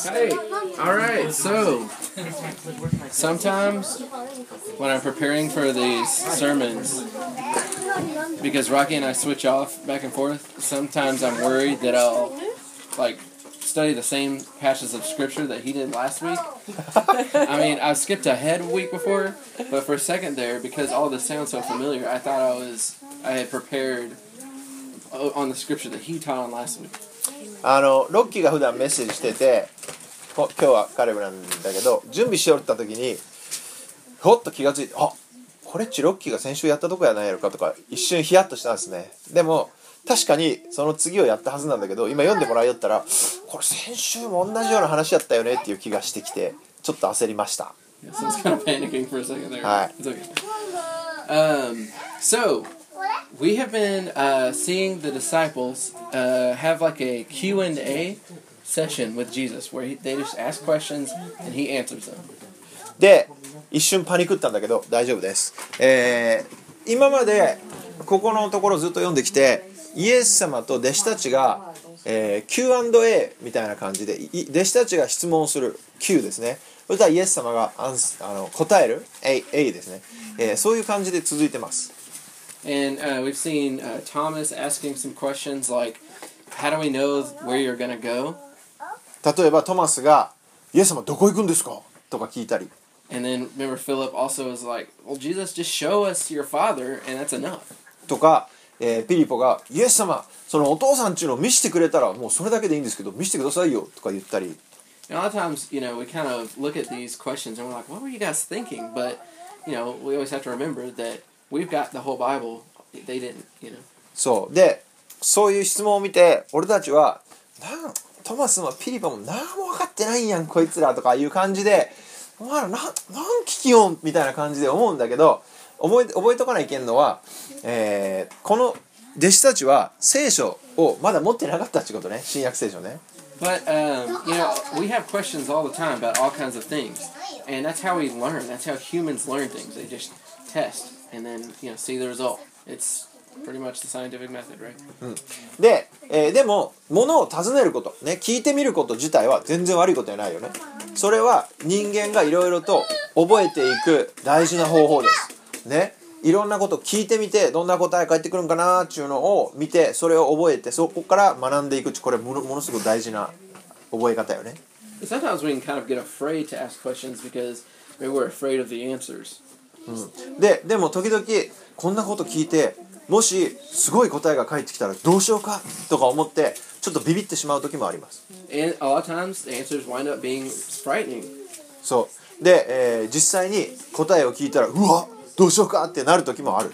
Hey, all right. So sometimes when I'm preparing for these sermons, because Rocky and I switch off back and forth, sometimes I'm worried that I'll like study the same passages of scripture that he did last week. I mean, I skipped ahead a week before, but for a second there, because all this sounds so familiar, I thought I had prepared on the scripture that he taught on last week. ロッキーが普段メッセージしてて、今日はカレブなんだけど、準備しよった時にふっと気がついて、あ、これっちロッキーが先週やったとこやないやろかとか一瞬ヒヤッとしたんですね。でも確かにその次をやったはずなんだけど、今読んでもらいよったら、これ先週も同じような話やったよねっていう気がしてきて、ちょっと焦りました。 Yeah, so it's kind of panicking for a second there. はい。 It's okay. So we have been seeing the disciples have like a Q&A session with Jesus where they just ask questions and he answers them. で、一瞬パニクったんだけど大丈夫です。今までここのところずっと読んできて、イエス様と弟子たちが、Q&A みたいな感じで弟子たちが質問する Q ですね。それとはイエス様が答える A ですね、そういう感じで続いてます。 And we've seen Thomas asking some questions like, how do we know where you're going to go? 例えばトマスがイエス様どこ行くんですかとか聞いたり。 And then remember Philip also was like, well, Jesus, just show us your father and that's enough. とか、ピリポがイエス様そのお父さんちゅうのを見せてくれたらもうそれだけでいいんですけど見せてくださいよとか言ったり。 And a lot of times, we kind of look at these questions and we're like, what were you guys thinking? But, we always have to remember that we've got the whole Bible. They didn't, そうで、そういう質問を見て俺たちはトマスもピリポも何も分かってないんやんこいつらとかいう感じで、お前らなん聞きよんみたいな感じで思うんだけど、覚えとかないけんのは、この弟子たちは聖書をまだ持ってなかったってことね、新約聖書ね。 But, we have questions all the time about all kinds of things. And that's how we learn. That's how humans learn things. They just test and then, see the result. It's pretty much the scientific method, right? で、でも物を尋ねることね、聞いてみること自体は全然悪いことじゃないよね。それは人間がいろいろと覚えていく大事な方法ですね。いろんなことを聞いてみてどんな答え返ってくるんかなっていうのを見て、それを覚えてそこから学んでいく。これものすごく大事な覚え方よね。 Sometimes we can kind of get afraid to ask questions because maybe we're afraid of the answers. でも時々こんなこと聞いてもしすごい答えが返ってきたらどうしようかとか思ってちょっとビビってしまう時もあります。 And a lot of times the answers wind up being frightening. そうで、実際に答えを聞いたらうわどうしようかってなる時もある。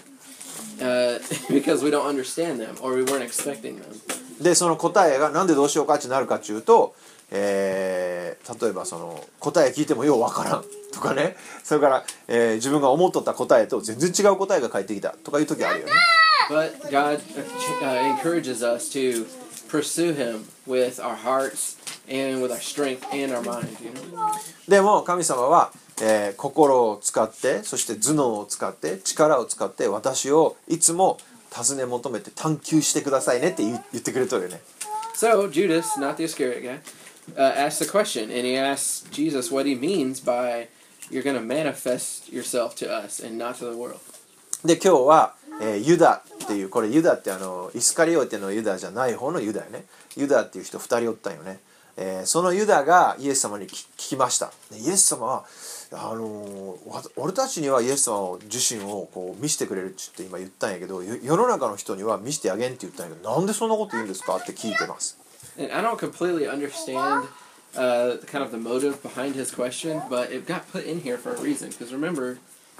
Because we don't understand them or we weren't expecting them. でその答えがなんでどうしようかってなるかっていうと、例えばその答え聞いてもようわからんとかね、それから、自分が思っとった答えと全然違う答えが返ってきたとかいう時あるよね。 But God encourages us to pursue Him with our hearts and with our strength and our mind. でも神様は、心を使ってそして頭脳を使って力を使って私をいつも尋ね求めて探求してくださいねって言ってくれとるよね。 So Judas, not the Iscariot guy, asks a question, and he asks Jesus what he means by you're going to manifest yourself to us and not to the world. で今日は、ユダっていう、これユダってイスカリオテのユダじゃない方のユダよね。ユダっていう人2人おったんよね。そのユダがイエス様に聞きました。イエス様は俺たちにはイエス様自身をこう見せてくれるって今言ったんやけど、世の中の人には見せてあげんって言ったんやけど、なんでそんなこと言うんですかって聞いてます。 And I don't completely understand kind of the motive behind his question, but it got put in here for a reason. Because remember,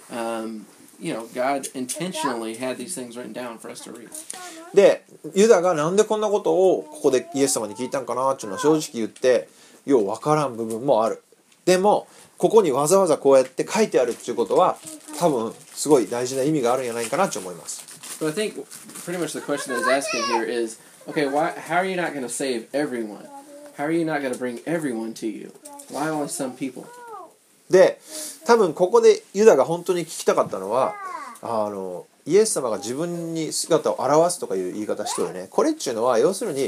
God intentionally had these things written down for us to read. で、ユダがなんでこんなことをここでイエス様に聞いたんかなっていうのは正直言ってようわからん部分もある。でもここにわざわざこうやって書いてあるっていうことは多分すごい大事な意味があるんじゃないかなと思います。 But I think pretty much the question that is asking here is, okay, how are you not going to save everyone? How are you not going to bring everyone to you? Why only some people? で、多分ここでユダが本当に聞きたかったのはイエス様が自分に姿を現すとかいう言い方してるね。これっていうのは要するに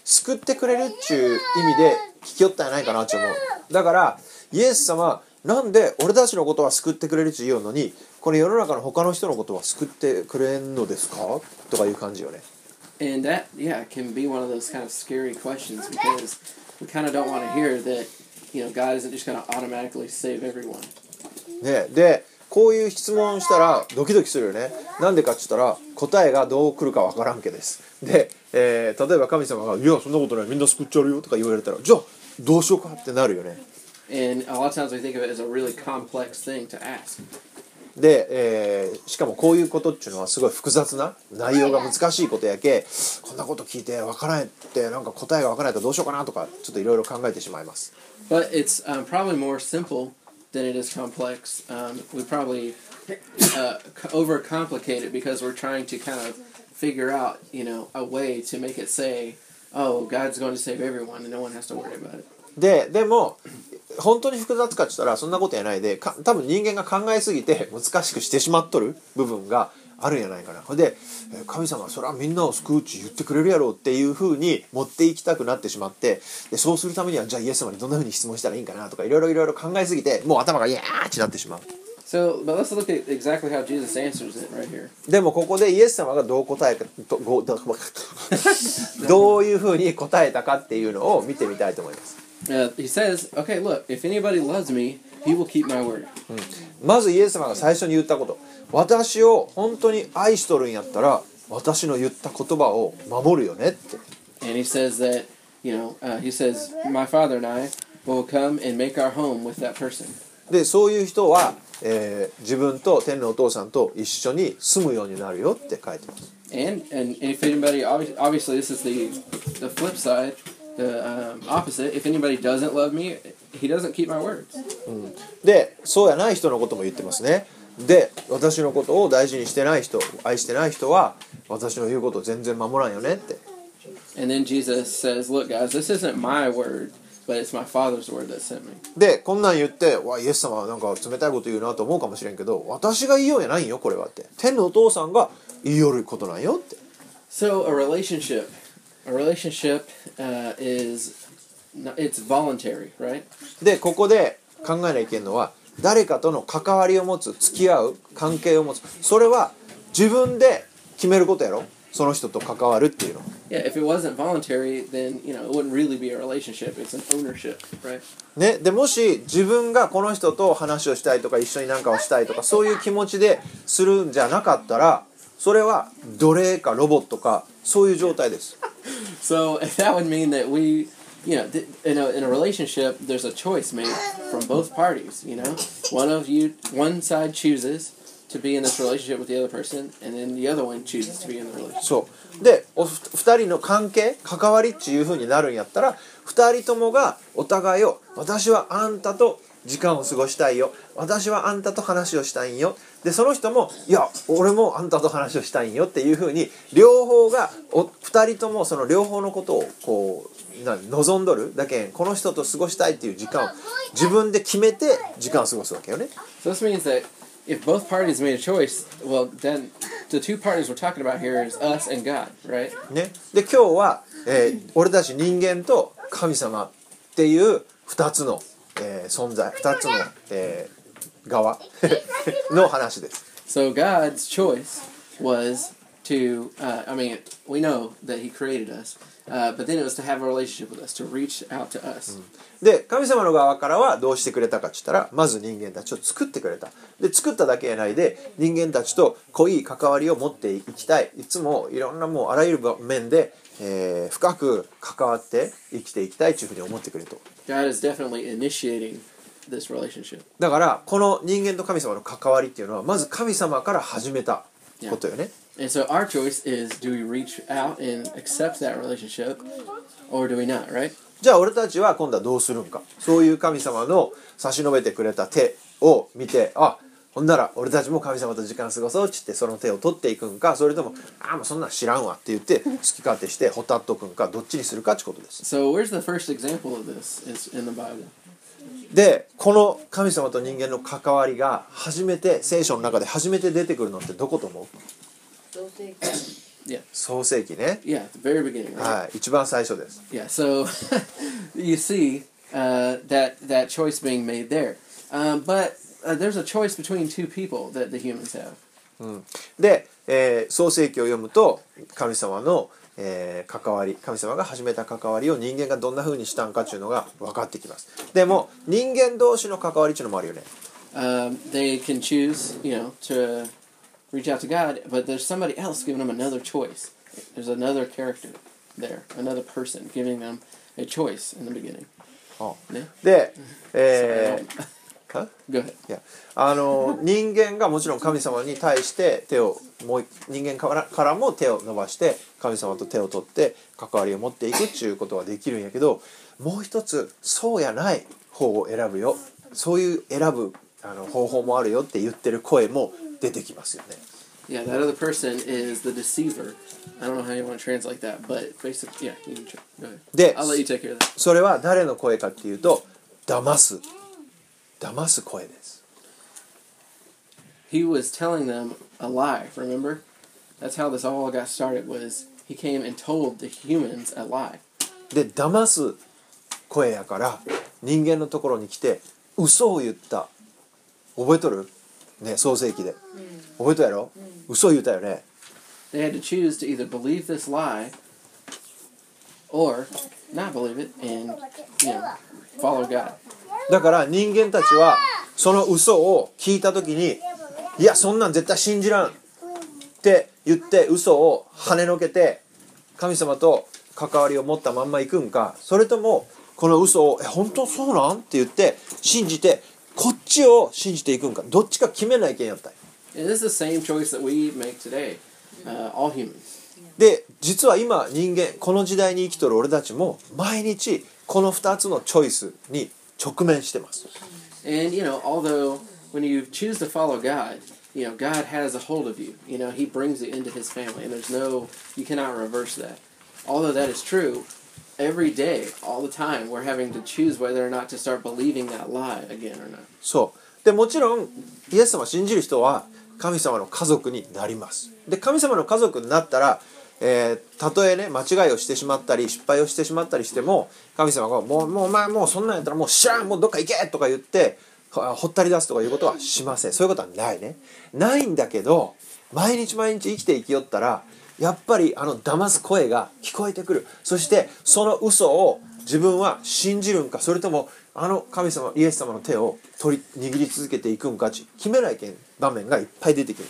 救ってくれるっていう意味で聞きよったんやないかなって思う。だからイエス様なんで俺たちのことは救ってくれるって言うのにこの世の中の他の人のことは救ってくれんのですかとかいう感じよね。 And that, yeah, can be one of those kind of scary questions because we kind of don't want to hear that, God isn't just going to automatically save everyone. ね、でこういう質問したらドキドキするよね。なんでかって言ったら答えがどう来るかわからんけです。で、例えば神様が「いやそんなことないみんな救っちゃうよ」とか言われたらじゃあどうしようかってなるよね。 And a lot of times we think of it as a really complex thing to ask. で、しかもこういうことっていうのはすごい複雑な内容が難しいことやけこんなこと聞いて分からないってなんか答えが分からないとどうしようかなとかちょっといろいろ考えてしまいます。 But it's probably more simple than it is complex. We probably overcomplicate it because we're trying to kind of figure out, a way to make it say, "Oh, God's going to save everyone, and no one has to worry about it." でも本当に複雑かって言ったらそんなことやないで多分人間が考えすぎて難しくしてしまっとる部分があるんじゃないかな。で神様はそれはみんなを救うって言ってくれるやろうっていう風に持っていきたくなってしまってでそうするためにはじゃあイエス様にどんな風に質問したらいいんかなとかいろいろ考えすぎてもう頭がイヤーってなってしまう。 So, but let's look at exactly how Jesus answers it right here. でもここでイエス様がどう答えかどういう風に答えたかっていうのを見てみたいと思います。 He says, "Okay, look, if anybody loves me, he will keep my word." まずイエス様が最初に言ったこと私を本当に愛しとるんやったら私の言った言葉を守るよねって。 And he says that, he says, "My Father and I will come and make our home with that person." でそういう人は、自分と天のお父さんと一緒に住むようになるよって書いてます。 And if anybody, obviously this is the flip side, the opposite. If anybody doesn't love me, he doesn't keep my words. でそうやない人のことも言ってますね。で私のことを大事にしてない人愛してない人は私の言うことを全然守らんよねって。 And then Jesus says, "Look, guys, this isn't my word, but it's my Father's word that sent me." でこんなん言ってわイエス様はなんか冷たいこと言うなと思うかもしれんけど私が言いようやないんよこれはって天のお父さんが言いよることなんよって。 So a relationship it's voluntary, right? でここで考えないけんのは誰かとの関わりを持つ付き合う関係を持つそれは自分で決めることやろその人と関わるっていうの。 Yeah, if it wasn't voluntary, then it wouldn't really be a relationship. It's an ownership, right? ね、でもし自分がこの人と話をしたいとか一緒に何かをしたいとかそういう気持ちでするんじゃなかったらそれは奴隷かロボットかそういう状態です。 So that would mean that we, in a relationship, there's a choice made from both parties. One side chooses to be in this relationship with the other person, and then the other one chooses to be in the relationship. そうで2人の関わりっていう風になるんやったら2人ともがお互いを私はあんたと時間を過ごしたいよ私はあんたと話をしたいんよでその人もいや俺もあんたと話をしたいんよっていう風に両方が2人ともその両方のことをこう望んどるだけんこの人と過ごしたいっていう時間を自分で決めて時間を過ごすわけよね。 So this means that if both parties made a choice, well, then the two parties we're talking about here is us and God, right? ね、で今日は、俺たち人間と神様っていう2つの、存在2つの、側の話です。 So God's choice was to, we know that He created us, but then it was to have a relationship with us, to reach out to us. で神様の側からはどうしてくれたかって言ったらまず人間たちを作ってくれた。で作っただけやないで人間たちと濃い関わりを持っていきたい。いつもいろんなもうあらゆる面で、深く関わって生きていきたいというふうに思ってくれと。 God is definitely initiating this relationship. だからこの人間と神様の関わりっていうのはまず神様から始めたことよね。 And so our choice is, do we reach out and accept that relationship, or do we not, right? じゃあ俺たちは今度はどうするんか。そういう神様の差し伸べてくれた手を見てほんなら俺たちも神様と時間過ごそうって言ってその手を取っていくんかそれとももうそんなん知らんわって言って好き勝手してほたっとくんかどっちにするかってことです。 So where's the first example of this in the Bible? でこの神様と人間の関わりが初めて聖書の中で初めて出てくるのってどこと思う？ Yeah. 創世記ね。 Yeah, at the very beginning. Right? はい、一番最初です。 Yeah. So you see that choice being made there, but there's a choice between two people that the humans have. で、創世記を読むと神様の、関わり、神様が始めた関わりを人間がどんな風にしたんかっていうのが分かってきます。でも人間同士の関わりっていうのもあるよね。 They can choose, to reach out to God, but there's somebody else giving them another choice. There's another character there, another person giving them a choice in the beginning. で、 Go ahead. いや人間がもちろん神様に対して人間からも手を伸ばして神様と手を取って関わりを持っていくっていうことはできるんやけど、もう一つそうやない方を選ぶよ、そういう選ぶ方法もあるよって言ってる声も出てきますよね。 Yeah, that other person is the deceiver. I don't know how you want to translate that, but basically, yeah, you can go ahead. で、 I'll let you take care of that. それは誰の声かっていうと騙す声です。 He was telling them a lie, remember? That's how this all got started, was he came and told the humans a lie. で騙す声やから人間のところに来て嘘を言った。覚えとる？ね、創世記で。覚えとるやろ？嘘を言ったよね。 They had to choose to either believe this lie or not believe it and, follow God. だから人間たちはその嘘を聞いた時に、いやそんなん絶対信じらんって言って嘘を跳ねのけて神様と関わりを持ったまんま行くんか、それともこの嘘を本当そうなんって言って信じてこっちを信じていくんか、どっちか決めないけんやったん。 And this is the same choice that we make today, all humans. で実は今人間この時代に生きとる俺たちも毎日この2つのチョイスに直面してます。 And, although when you choose to follow God, God has a hold of you. He brings you into his family, and you cannot reverse that. Although that is true, every day, all the time, we're having to choose whether or not to start believing that lie again or not. そうでもちろんイエス様を信じる人は神様の家族になります。で神様の家族になったらたとえね間違いをしてしまったり失敗をしてしまったりしても神様がもうお前もうそんなんやったらもう知らん、もうどっか行けとか言ってほったり出すとかいうことはしません。そういうことはないね。ないんだけど毎日毎日生きていきよったらやっぱり騙す声が聞こえてくる。そしてその嘘を自分は信じるんか、それとも神様イエス様の手を握り続けていくんか決めない場面がいっぱい出てきます。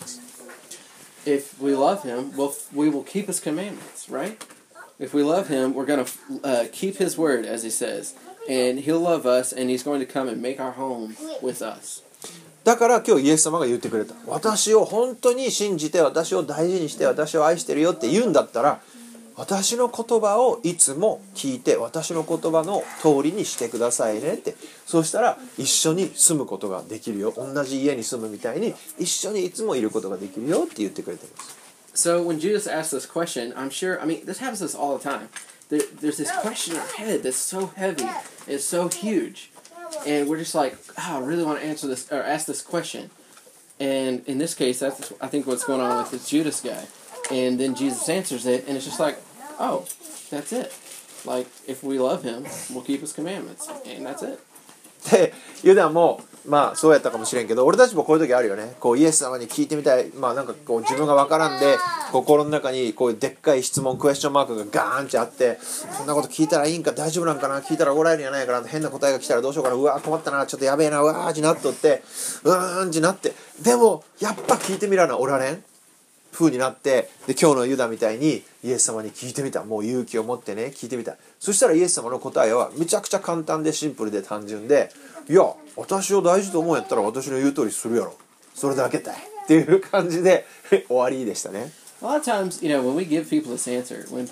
If we love him, we will keep his commandments, right? If we love him, we're going to keep his word, as he says. And he'll love us, and he's going to come and make our home with us. だから今日イエス様が言ってくれた。私を本当に信じて、私を大事にして、私を愛してるよって言うんだったら、私の言葉をいつも聞いて、私の言葉の通りにしてくださいねって。そうしたら一緒に住むことができるよ。同じ家に住むみたいに一緒にいつもいることができるよって言ってくれています。 So when Judas asked this question, I'm sure, this happens to us all the time. There's this question in our head that's so heavy, it's so huge. And we're just like, I really want to answer this, or ask this question. And in this case, that's, I think, what's going on with this Judas guy. And then Jesus answers it, and it's just like, oh, that's it. Like, if we love him, we'll keep his commandments. And that's it. でユダもまあそうやったかもしれんけど、俺たちもこういう時あるよね。こうイエス様に聞いてみたい、なんかこう自分が分からんで心の中にこうでっかい質問クエスチョンマークがガーンってあって、そんなこと聞いたらいいんか、大丈夫なんかな、聞いたらおられるんやないかな、変な答えが来たらどうしようかな、うわ困ったな、ちょっとやべえな、うわーってなっとって、ってなって、でもやっぱ聞いてみらなおられん風になって、で今日のユダみたいにイエス様に聞いてみた。もう勇気を持ってね聞いてみた。そしたらイエス様の答えはめちゃくちゃ簡単でシンプルで単純で、いや私を大事と思うんやったら私の言う通りするやろ、それだけだいっていう感じで終わりでしたね。 A lot of times, when we give people this answer, when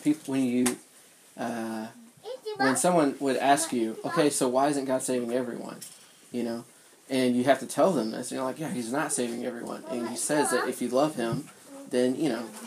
someone would ask you, okay, so why isn't God saving everyone? And you have to tell them this, and you're like, yeah, he's not saving everyone. And he says that if you love him, then,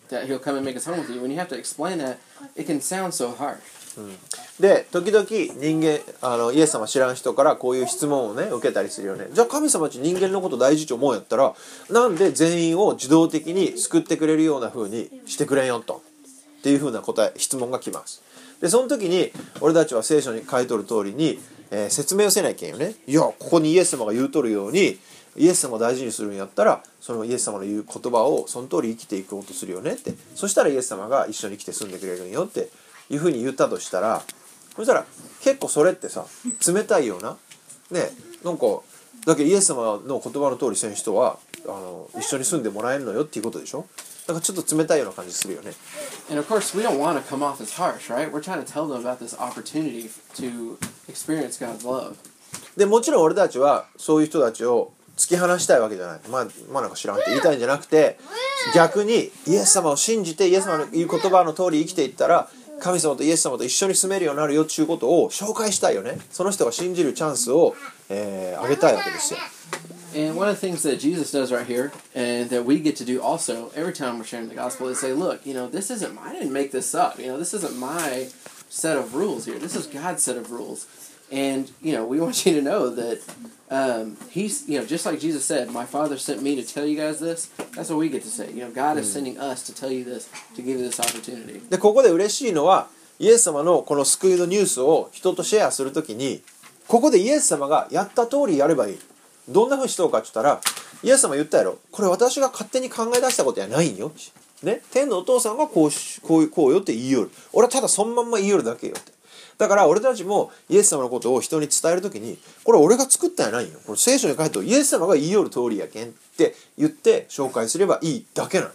that He'll come and make His home with you. When you have to explain that, it can sound so harsh. で時々人間イエス様知らん人からこういう質問をね受けたりするよね。じゃあ神様って人間のこと大事と思うんやったらなんで全員を自動的に救ってくれるような風にしてくれんよとっていう風な質問が来ます。でその時に俺たちは聖書に書いとる通りに、説明をせないけんよね。いやここにイエス様が言うとるようにイエス様を大事にするんやったらそのイエス様の言う言葉をその通り生きていこうとするよねって。そしたらイエス様が一緒に来て住んでくれるんよっていうふうに言ったとしたら、そしたら結構それってさ冷たいようなね、なんかだけどイエス様の言葉の通りせん人は一緒に住んでもらえるのよっていうことでしょ。だからちょっと冷たいような感じするよね。 And of course, we don't want to come off as harsh, right? We're trying to tell them about this opportunity to experience God's love. でもちろん俺たちはそういう人たちを突き放したいわけじゃない。まあなんか知らんって言いたいんじゃなくて、逆にイエス様を信じてイエス様の言う言葉の通り生きていったら神様とイエス様と一緒に住めるようになるよっていうことを紹介したいよね。その人が信じるチャンスを、あげたいわけですよ。 And one of the things that Jesus does right here, and that we get to do also every time we're sharing the gospel, is say, look, this isn't, I didn't make this up. This isn't my set of rules here. This is God's set of rules. And, we want you to know that He's, just like Jesus said, my Father sent me to tell you guys this. That's what we get to say. God is sending us to tell you this, to give you this opportunity. で、ここで嬉しいのは、イエス様のこの救いのニュースを人とシェアするときに、ここでイエス様がやった通りやればいい。どんなふうにしとうかって言ったら、イエス様言ったやろ。これ私が勝手に考え出したことやないんよ。ね、天のお父さんがこうよって言いよる。俺はただそのまんま言いよるだけよって。だから俺たちもイエス様のことを人に伝えるときに、これ俺が作ったんやないんよ。これ聖書に書いてあるイエス様が言いよる通りやけんって言って紹介すればいいだけなの。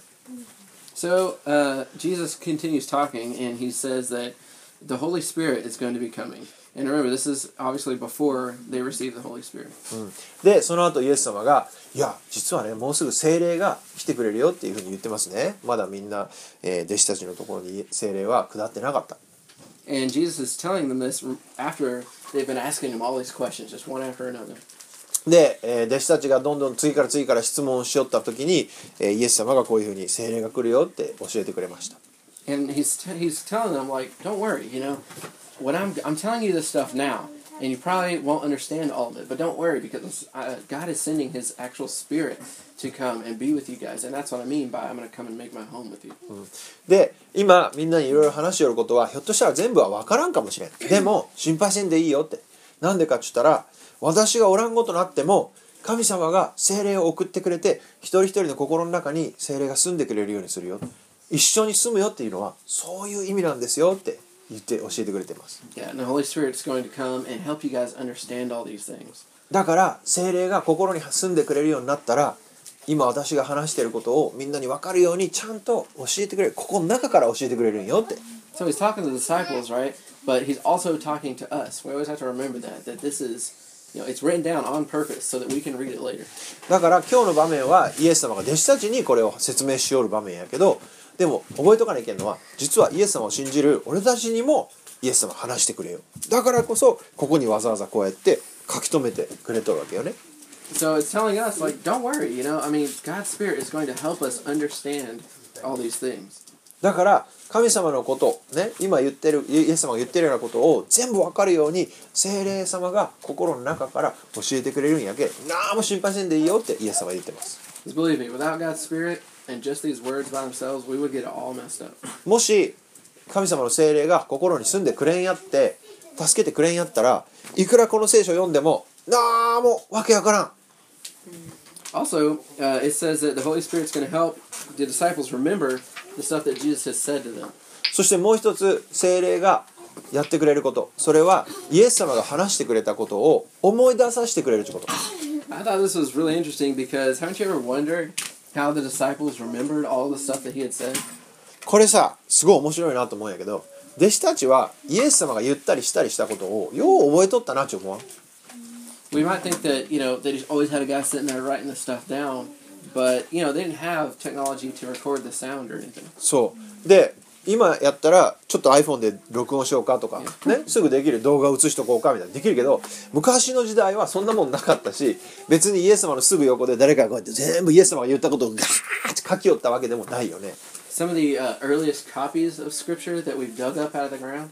So, Jesus continues talking, and he says that the Holy Spirit is going to be coming. And remember, this is obviously before they receive the Holy Spirit. で、その後イエス様が、いや、実はね、もうすぐ聖霊が来てくれるよっていうふうに言ってますね。まだみんな、弟子たちのところに聖霊は下ってなかった。 And Jesus is telling them this after they've been asking him all these questions, just one after another. で、弟子たちがどんどん次から質問をしよった時に、イエス様がこういうふうに聖霊が来るよって教えてくれました。 And he's telling them, like, don't worry, what I'm telling you this stuff now, and you probably won't understand all of it, but don't worry because God is sending His actual Spirit to come and be with you guys, and that's what I mean by I'm going to come and make my home with you. で、今みんなにいろいろ話しよることはひょっとしたら全部は分からんかもしれん。でも心配せんでいいよって。なんでかって言ったら、私がおらんごとなっても神様が聖霊を送ってくれて一人一人の心の中に聖霊が住んでくれるようにするよ。一緒に住むよっていうのはそういう意味なんですよって言って教えてくれてます。 Yeah, and the Holy Spirit's going to come and help you guys understand all these things. だから聖霊が心に住んでくれるようになったら、今私が話していることをみんなに分かるようにちゃんと教えてくれる。ここの中から教えてくれるんよって。 So he's talking to the disciples, right? But he's also talking to us. We always have to remember that this is, it's written down on purpose so that we can read it later. だから今日の場面はイエス様が弟子たちにこれを説明しよる場面やけど、でも覚えとかなきゃいけんのは、実はイエス様を信じる俺たちにもイエス様話してくれよ。だからこそここにわざわざこうやって書き留めてくれとるわけよね。 So it's telling us, like, don't worry, God's Spirit is going to help us understand all these things. だから神様のことね、今言ってるイエス様が言ってるようなことを全部分かるように聖霊様が心の中から教えてくれるんやけ、何も心配せんでいいよってイエス様は言ってます。 Believe me, without God's Spirit and just these words by themselves, we would get all messed up. もし神様の聖霊が心に住んでくれんやって助けてくれんやったら、いくらこの聖書を読んでも何もわけわからん。 Also, it says that the Holy Spirit's going to help the disciples remember the stuff that Jesus has said to them. そしてもう一つ聖霊がやってくれること、それはイエス様が話してくれたことを思い出させてくれるということ。 I thought this was really interesting because haven't you ever wondered how the disciples remembered all the stuff that he had said? これさ、すごい面白いなと思うんやけど、弟子たちはイエス様が言ったりしたりしたことをよう覚えとったなって思う。 We might think that, they just always had a guy sitting there writing this stuff down, but, they didn't have technology to record the sound or anything. そうで、今やったらちょっと iPhone で録音しようかとか、ね、すぐできる、動画映しとこうかみたいなできるけど、昔の時代はそんなもんなかったし、別にイエス様のすぐ横で誰かがこうやって全部イエス様が言ったことをガーッて書き寄ったわけでもないよね。 some of the earliest copies of Scripture that we've dug up out of the ground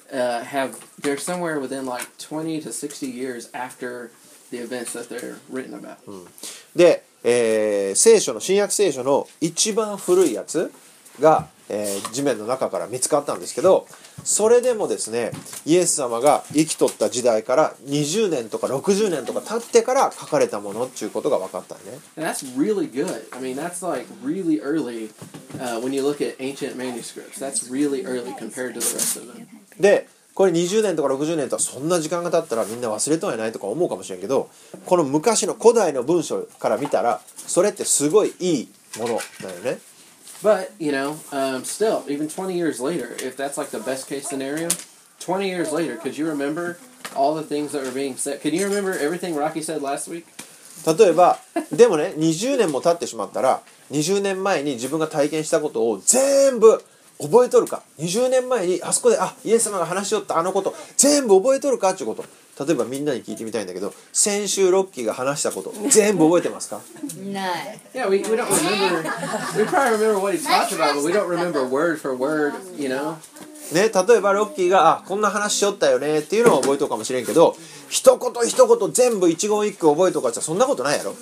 they're somewhere within like 20 to 60 years after the events that they're written about. で、聖書の新約聖書の一番古いやつが、地面の中から見つかったんですけど、それでもですね、イエス様が生きとった時代から20年とか60年とか経ってから書かれたものっていうことが分かったね。 And that's really good. I mean, that's like really early when you look at ancient manuscripts. That's really early compared to the rest of them. で、これ20年とか60年とかそんな時間が経ったらみんな忘れとんやないとか思うかもしれんけど、この昔の古代の文章から見たらそれってすごいいいものだよね。 But, you know, still, even 20 years later, if that's like the best case scenario, 20 years later, could you remember all the things that were being said? Can you remember everything Rocky said last week? 例えば、でもね、20年も経ってしまったら、20年前に自分が体験したことを全部覚えとるか。20年前にあそこで、イエス様が話しよったあのこと、全部覚えとるかっていうこと。例えばみんなに聞いてみたいんだけど、先週ロッキーが話したこと、全部覚えてますか？ ない。 Yeah, we don't remember. We probably remember what he talked about, but we don't remember word for word, you know? ね、例えばロッキーがこんな話しよったよねっていうのを覚えとくかもしれんけど、一言一言全部一言一句覚えとかじゃそんなことないやろ。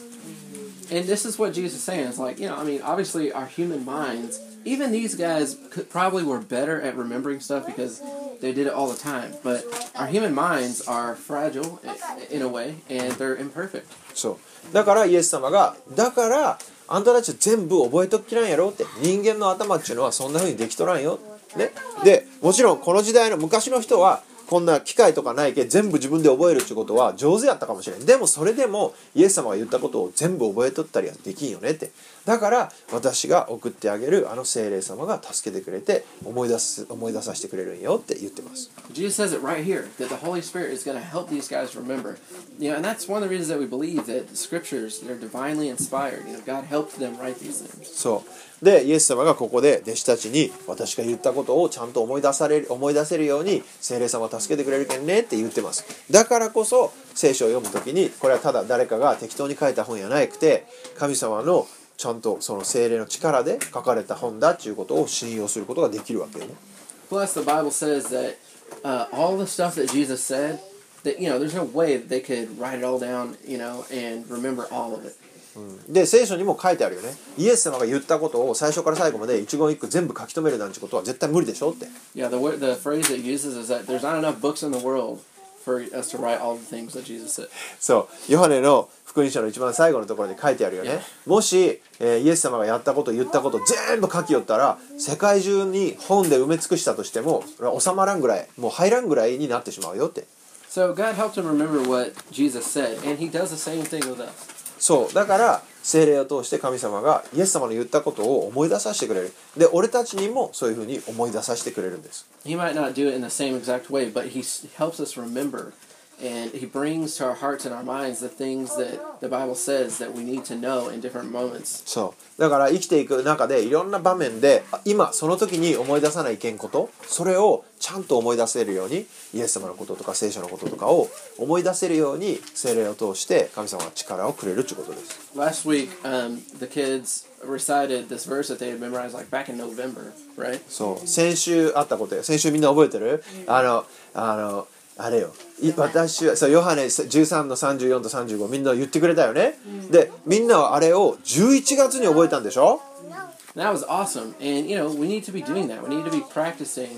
And this is what Jesus is saying. It's like, you know, I mean, obviously our human minds, even these guys probably were better at remembering stuff because they did it all the time. But our human minds are fragile in a way, and they're imperfect. そう。だからイエス様が、だからあんたたち全部覚えときらんやろって。人間の頭っていうのはそんな風にできとらんよ。ね。で、もちろんこの時代の昔の人はこんな機械とかないけ全部自分で覚えるってことは上手やったかもしれん。でもそれでもイエス様が言ったことを全部覚えとったりはできんよねって。だから私が送ってあげるあの聖霊様が助けてくれて思い出させてくれるんよって言ってます。 Jesus says it right here that the Holy Spirit is going to help these guys remember. You know, and that's one of the reasons that we believe that the scriptures, they're divinely inspired. You know, God helped them write these things. そう。で、イエス様がここで弟子たちに私が言ったことをちゃんと思い出せるように聖霊様を助けてくれるけんねって言ってます。だからこそ聖書を読むときにこれはただ誰かが適当に書いた本やなくて神様のちゃんとその聖霊の力で書かれた本だっていうことを信用することができるわけよね。 Plus, the Bible says that all the stuff that Jesus said, that, you know, there's no way that they could write it all down, you know, and remember all of it. で、聖書にも書いてあるよね。イエス様が言ったことを最初から最後まで一言一句全部書き留めるなんてことは絶対無理でしょって。 Yeah, the phrase that he uses is that there's not enough books in the world for us to write all the things that Jesus said. そう、ヨハネの福音書の一番最後のところに書いてあるよね。もし、イエス様がやったこと言ったこと全部書きよったら世界中に本で埋め尽くしたとしても収まらんぐらい、もう入らんぐらいになってしまうよって。 So God helped him remember what Jesus said, and he does the same thing with us. そうだから聖霊を通して神様がイエス様の言ったことを思い出させてくれる。で、俺たちにもそういうふうに思い出させてくれるんです。 He might not do it in the same exact way, but he helps us remember, and he brings to our hearts and our minds the things that the Bible says that we need to know in different moments. そうだから生きていく中でいろんな場面で今その時に思い出さないけんこと、それをちゃんと思い出せるようにイエス様のこととか聖書のこととかを思い出せるように聖霊を通して神様が力をくれるということです。 Last week, the kids recited this verse that they had memorized like back in November, right? そう先週あったことよ。先週みんな覚えてる？あれよ、私はそうヨハネ13の34と35みんな言ってくれたよね、でみんなはあれを11月に覚えたんでしょ。 That was awesome, and you know we need to be doing that. We need to be practicing,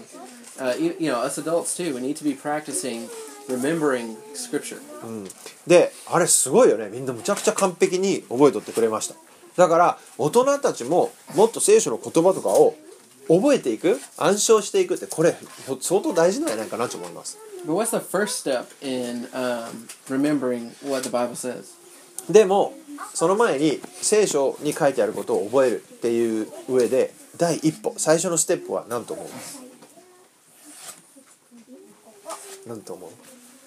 you know, us adults too. We need to be practicing remembering scripture. であれすごいよね。みんなむちゃくちゃ完璧に覚えとってくれました。だから大人たちももっと聖書の言葉とかを覚えていく、暗唱していくってこれ相当大事なんじゃないかなと思います。 But what's the first step in remembering what the Bible says? でもその前に聖書に書いてあることを覚えるっていう上で第一歩、最初のステップは何と思う？何と思う？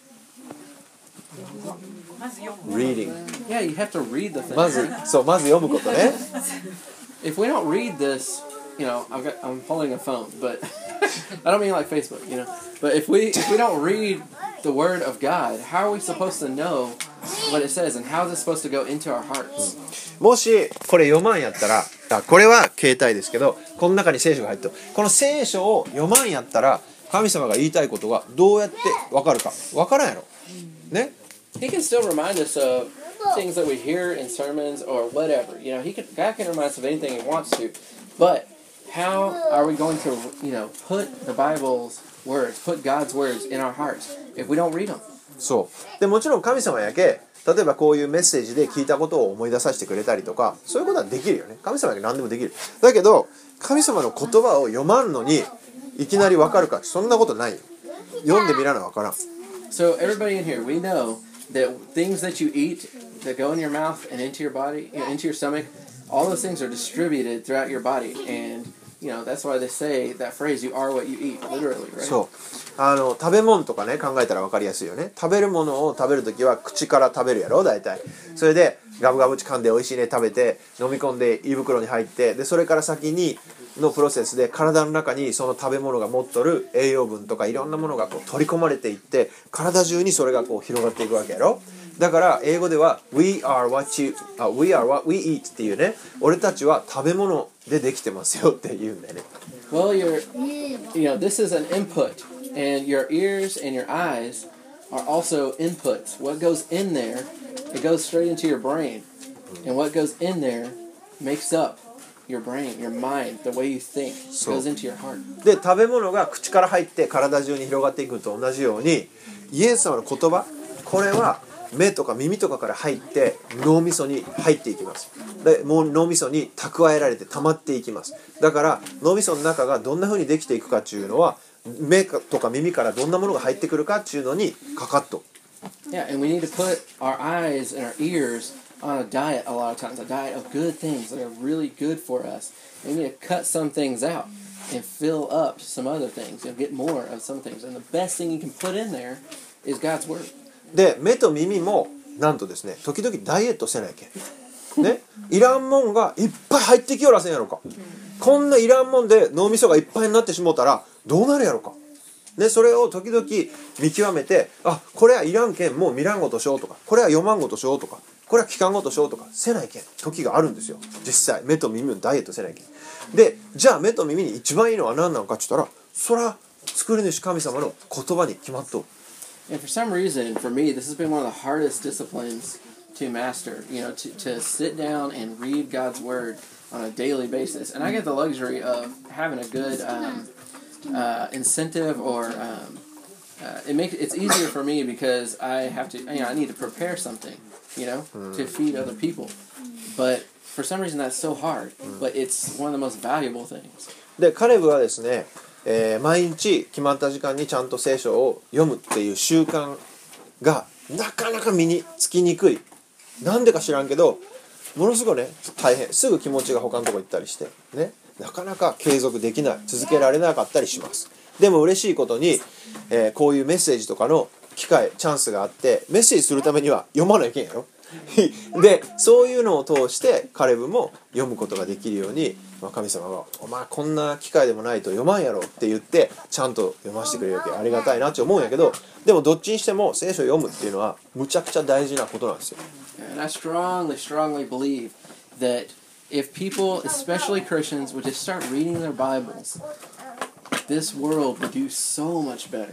Reading. Yeah, you have to read the thing. まず読むことね。 If we don't read this, you know, I'm holding a phone, but I don't mean like Facebook, you know. But if we don't read the Word of God, how are we supposed to know what it says, and how is it supposed to go into our hearts? もしこれ読まんやったら、これは携帯ですけど、この中に聖書が入ってる。この聖書を読まんやったら、神様が言いたいことがどうやって分かるか分からんやろ。ね。 He can still remind us of things that we hear in sermons or whatever. You know, God can remind us of anything He wants to. But how are we going to, put the Bible's words, put God's words in our hearts if we don't read them? そう。でもちろん神様やけ、例えばこういうメッセージで聞いたことを思い出させてくれたりとか、そういうことはできるよね。神様やけ何でもできる。だけど神様の言葉を読まんのにいきなり分かるか、そんなことないよ。読んでみらな分からん。 So everybody in here, we know that things that you eat that go in your mouth and into your body, into your stomach, all those things are distributed throughout your body, and that's why they say that phrase, "You are what you eat," literally, right? そう。食べ物とかね考えたら分かりやすいよね。食べるものを食べるときは口から食べるやろ大体。それでガブガブ噛んで美味しいね食べて飲み込んで胃袋に入って、でそれから先にのプロセスで体の中にその食べ物が持っとる栄養分とかいろんなものがこう取り込まれていって、体中にそれがこう広がっていくわけやろ。だから英語では We are what we eat っていうね、俺たちは食べ物でできてますよって言うんだよね。 Well, this is an input, and your ears and your eyes are also inputs. What goes in there, it goes straight into your brain, and what goes in there makes up your brain, your mind, the way you think. It goes into your heart. で食べ物が口から入って体中に広がっていくのと同じように、イエス様の言葉、これは目とか耳とかから入って脳みそに入っていきます。でもう脳みそに蓄えられて溜まっていきます。だから脳みその中がどんな風にできていくかっていうのは、目とか耳からどんなものが入ってくるかっていうのにかかっと。 Yeah, and we need to put our eyes and our ears on a diet a lot of times, a diet of good things that are really good for us. And we need to cut some things out and fill up some other things, get more of some things. And the best thing you can put in there is God's Word. で目と耳もなんとですね、時々ダイエットせないけんね、いらんもんがいっぱい入ってきよらせんやろか。こんないらんもんで脳みそがいっぱいになってしもうたらどうなるやろか。ね、それを時々見極めて、あ、これはいらんけんもう見らんごとしようとか、これは読まんごとしようとか、これは聞かんごとしようとかせないけん時があるんですよ。実際目と耳をダイエットせないけんで、じゃあ目と耳に一番いいのは何なのかって言ったら、そら作り主神様の言葉に決まっとる。 And for some reason, for me, this has been one of the hardest disciplines to master, to sit down and read God's Word on a daily basis. And I get the luxury of having a good incentive, or it's easier for me because I have to, I need to prepare something, to feed other people. But for some reason, that's so hard. But it's one of the most valuable things. で、カレブはですね、毎日決まった時間にちゃんと聖書を読むっていう習慣がなかなか身につきにくい。なんでか知らんけど、ものすごいね大変。すぐ気持ちが他のとこ行ったりしてね、なかなか継続できない、続けられなかったりします。でも嬉しいことに、こういうメッセージとかの機会、チャンスがあって、メッセージするためには読まないけんやろ。で、そういうのを通してカレブも読むことができるように、神様がお前こんな機会でもないと読まんやろって言ってちゃんと読ませてくれるわけ、ありがたいなって思うんやけど、でもどっちにしても聖書を読むっていうのはむちゃくちゃ大事なことなんですよ。 And I strongly believe that if people, especially Christians, would just start reading their Bibles, this world would do so much better.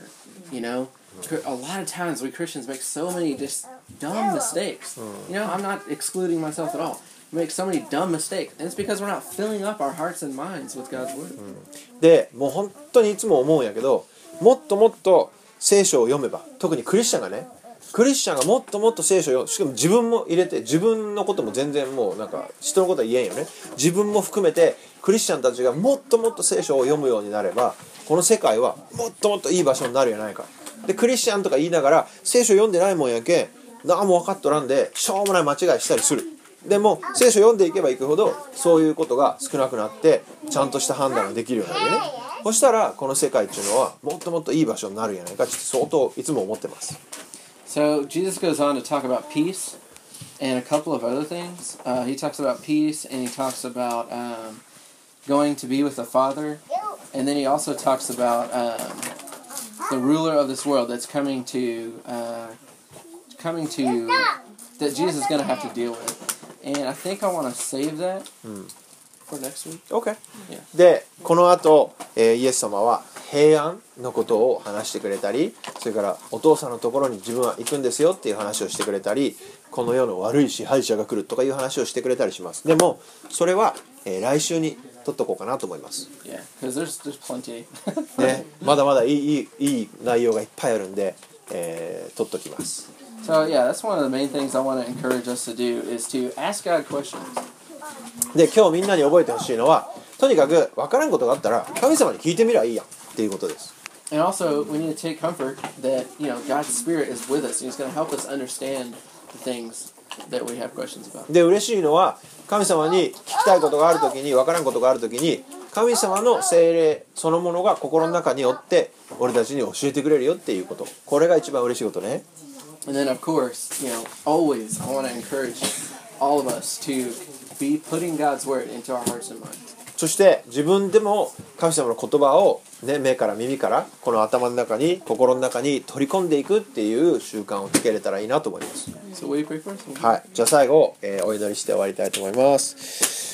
A lot of times we Christians make so many just dumb mistakes. I'm not excluding myself at all. We make so many dumb mistakes, and it's because we're not filling up our hearts and minds with God's Word. で、もう本当にいつも思うんやけど、もっともっと聖書を読めば、特にクリスチャンがもっともっと聖書を読む、しかも自分も入れて、自分のことも全然もうなんか人のことは言えんよね。自分も含めてクリスチャンたちがもっともっと聖書を読むようになれば、この世界はもっともっといい場所になるやないか。で、クリスチャンとか言いながら聖書読んでないもんやけん、何も分かっとらんでしょうもない間違いしたりする。でも聖書読んでいけばいくほどそういうことが少なくなってちゃんとした判断ができるようになるよね。そしたらこの世界っていうのはもっともっといい場所になるんやないかって相当いつも思ってます。 So Jesus goes on to talk about peace and a couple of other things. He talks about peace, and he talks about going to be with the Father, and then he also talks about the ruler of this world that's coming to that Jesus is going to have to deal with. And I think I want to save that for next week. OK、 Yeah. でこの後、イエス様は平安のことを話してくれたり、それからお父さんのところに自分は行くんですよっていう話をしてくれたり、この世の悪い支配者が来るとかいう話をしてくれたりします。でもそれは、来週に取っとこうかなと思います。 Yeah, because there's plenty. ね、まだまだいい内容がいっぱいあるんで、取っときます。 So yeah, that's one of the main things I want to encourage us to do is to ask God questions. で今日みんなに覚えてほしいのは、とにかく分からんことがあったら神様に聞いてみりゃいいやんっていうことです。 And also, we need to take comfort that God's Spirit is with us, and He's going to help us understand the things that we have questions about. で嬉しいのは、神様に聞きたいことがあるときに、分からんことがあるときに、神様の聖霊そのものが心の中によって俺たちに教えてくれるよっていうこと、これが一番嬉しいことね。 And then, of course, always I want to encourage all of us to be putting God's Word into our hearts and minds. そして自分でも神様の言葉を、ね、目から耳からこの頭の中に心の中に取り込んでいくっていう習慣をつけれたらいいなと思います。 So will you pray for us? はい、じゃあ最後、お祈りして終わりたいと思います。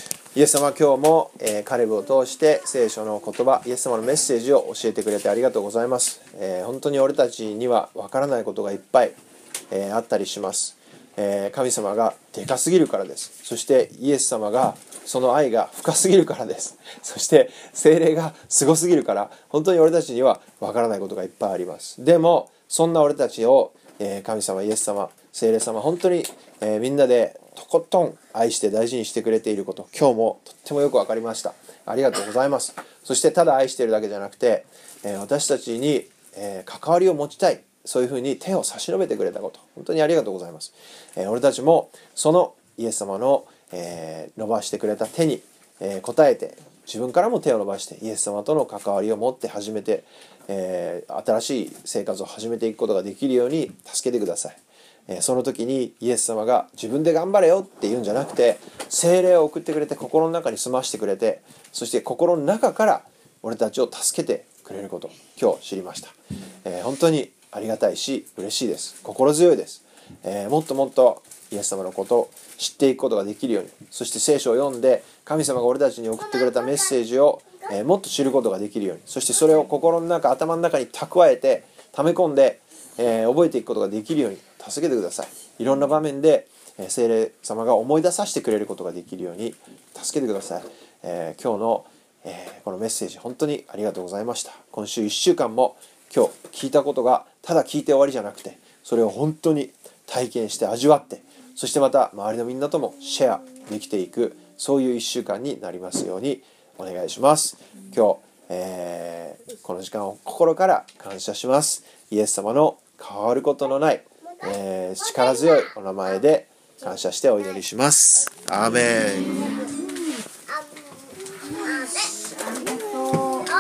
イエス様、今日も、カレブを通して聖書の言葉、イエス様のメッセージを教えてくれてありがとうございます。本当に俺たちには分からないことがいっぱい、あったりします。神様がでかすぎるからです。そしてイエス様がその愛が深すぎるからです。そして聖霊がすごすぎるから、本当に俺たちにはわからないことがいっぱいあります。でもそんな俺たちを、神様、イエス様、聖霊様、本当に、みんなでとことん愛して大事にしてくれていること、今日もとってもよくわかりました。ありがとうございます。そしてただ愛しているだけじゃなくて、私たちに、関わりを持ちたい、そういうふうに手を差し伸べてくれたこと、本当にありがとうございます。俺たちもそのイエス様の、伸ばしてくれた手に、応えて、自分からも手を伸ばしてイエス様との関わりを持って始めて、新しい生活を始めていくことができるように助けてください。その時にイエス様が自分で頑張れよって言うんじゃなくて、聖霊を送ってくれて心の中に住ましてくれて、そして心の中から俺たちを助けてくれること、今日知りました。本当にありがたいし嬉しいです。心強いです。もっともっとイエス様のことを知っていくことができるように、そして聖書を読んで神様が俺たちに送ってくれたメッセージを、もっと知ることができるように、そしてそれを心の中、頭の中に蓄えて溜め込んで、覚えていくことができるように助けてください。いろんな場面で、聖霊様が思い出させてくれることができるように助けてください。今日の、このメッセージ本当にありがとうございました。今週1週間も今日聞いたことがただ聞いて終わりじゃなくて、それを本当に体験して味わって、そしてまた周りのみんなともシェアできていく、そういう1週間になりますようにお願いします。今日、この時間を心から感謝します。イエス様の変わることのない、力強いお名前で感謝してお祈りします。アーメン。